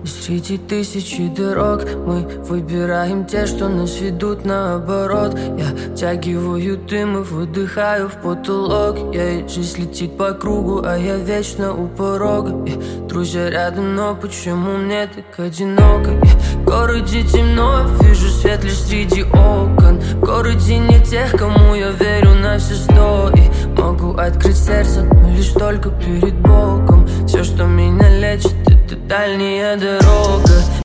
И среди тысячи дорог мы выбираем те, что нас ведут наоборот. Я втягиваю дым и выдыхаю в потолок. Жизнь летит по кругу, а я вечно у порога. Друзья рядом, но почему мне так одиноко? В городе темно, вижу свет лишь среди окон. В городе нет тех, кому я верю на все 100. И могу открыть сердце, но лишь только перед Богом. Все, что меня лечит, это дальняя дорога.